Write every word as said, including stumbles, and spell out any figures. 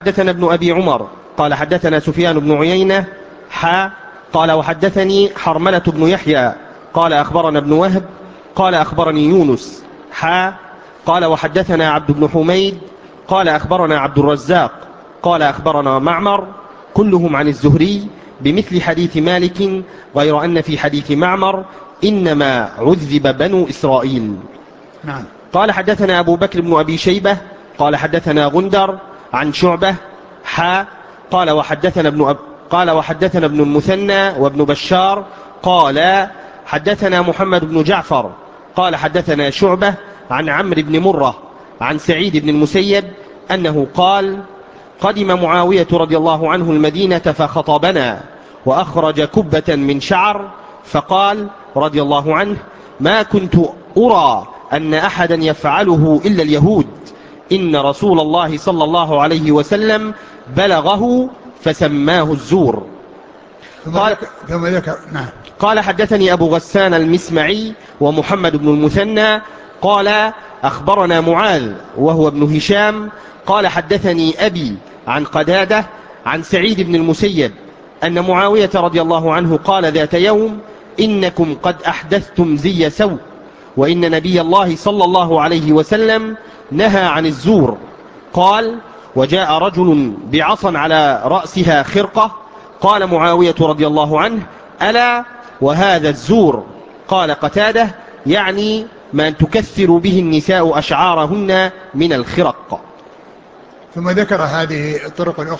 حدثنا ابن أبي عمر قال حدثنا سفيان بن عيينة حا قال وحدثني حرملة بن يحيى قال أخبرنا ابن وهب قال أخبرني يونس حا قال وحدثنا عبد بن حميد قال أخبرنا عبد الرزاق قال أخبرنا معمر كلهم عن الزهري بمثل حديث مالك غير أن في حديث معمر إنما عذب بنو إسرائيل. نعم. قال حدثنا أبو بكر بن أبي شيبة قال حدثنا غندر عن شعبة حا قال وحدثنا ابن أب قال وحدثنا ابن المثنى وابن بشار قال حدثنا محمد بن جعفر قال حدثنا شعبة عن عمرو بن مرة عن سعيد بن المسيب أنه قال قدم معاوية رضي الله عنه المدينة فخطبنا وأخرج كبة من شعر فقال رضي الله عنه ما كنت أرى أن أحدا يفعله إلا اليهود إن رسول الله صلى الله عليه وسلم بلغه فسماه الزور. قال, ثم ذكر نعم. قال حدثني أبو غسان المسمعي ومحمد بن المثنى قال أخبرنا معاذ وهو ابن هشام قال حدثني أبي عن قدادة عن سعيد بن المسيب أن معاوية رضي الله عنه قال ذات يوم إنكم قد أحدثتم زي سوء وإن نبي الله صلى الله عليه وسلم نهى عن الزور. قال وجاء رجل بعصا على رأسها خرقة قال معاوية رضي الله عنه ألا وهذا الزور؟ قال قتادة يعني ما تكثر به النساء أشعارهن من الخرق. ثم ذكر هذه الطرق الأخرى.